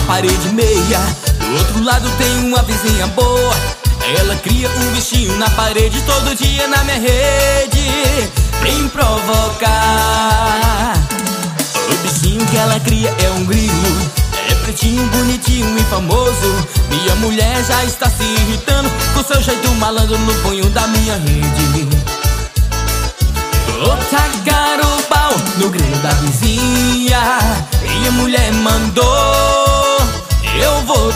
parede meia. Do outro lado tem uma vizinha boa. Ela cria um bichinho na parede todo dia na minha rede. Vem provocar. O bichinho que ela cria é um grilo. É pretinho, bonitinho e famoso. Minha mulher já está se irritando com seu jeito malandro no punho da minha rede. Vou tacar o pau no grilo da vizinha. Minha mulher mandou, eu vou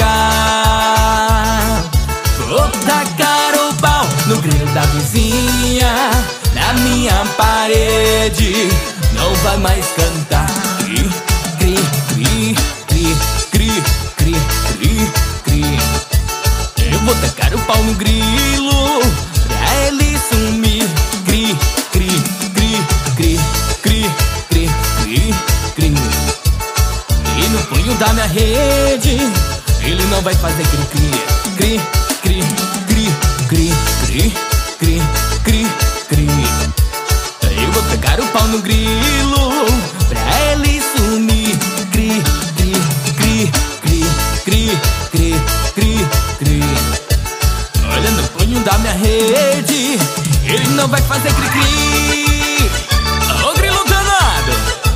tacar. Vou tacar o pau no grilo da vizinha. Na minha parede não vai mais cantar. Cri, cri, cri, cri, cri, cri, cri, cri. Eu vou tacar o pau no grilo pra ele sumir. Cri, cri, cri, cri, cri, cri, cri, cri. E no punho da minha rede ele não vai fazer cri, cri, cri, cri, cri, cri, cri, cri, cri, cri. Eu vou tacar o pau no grilo pra ele sumir. Cri, cri, cri, cri, cri, cri, cri, cri. Olha no punho da minha rede ele não vai fazer cri, cri. Ô grilo danado!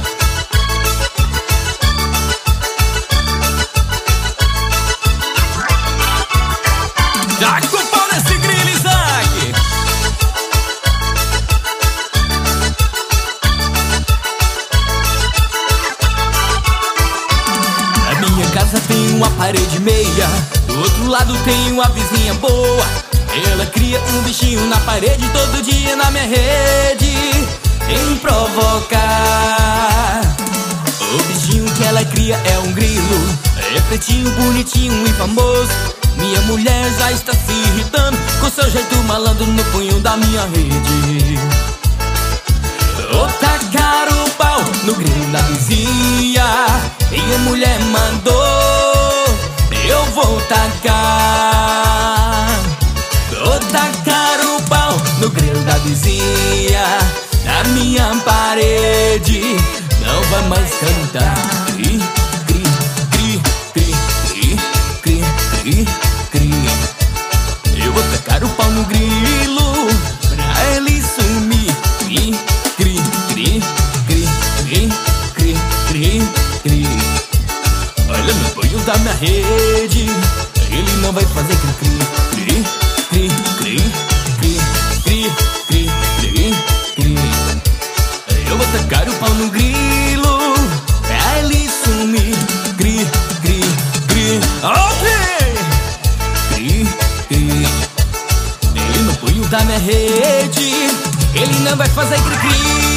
Taca o pau nesse grilo, Isaac! Na minha casa tem uma parede meia. Do outro lado tem uma vizinha boa. Ela cria um bichinho na parede todo dia na minha rede. Vem provocar. O bichinho que ela cria é um grilo. É pretinho, bonitinho e famoso. Minha mulher já está se irritando com seu jeito malandro no punho da minha rede. Vou tacar o pau no grilo da vizinha. Minha mulher mandou, eu vou tacar. Vou tacar o pau no grilo da vizinha. Na minha parede não vai mais cantar. Cri, cri, cri, cri, cri, cri, cri. Eu vou tacar o pau no grilo pra ele sumir. Cri, cri, cri, cri, cri, cri, cri, cri. Olha no punho da minha rede ele não vai fazer cri, cri, cri, cri, cri, cri, cri, cri, cri, cri. Eu vou tacar o pau no grilo pra ele sumir. Cri, cri, cri, ok! Cri, cri. Ele no punho da minha rede ele não vai fazer cri, cri.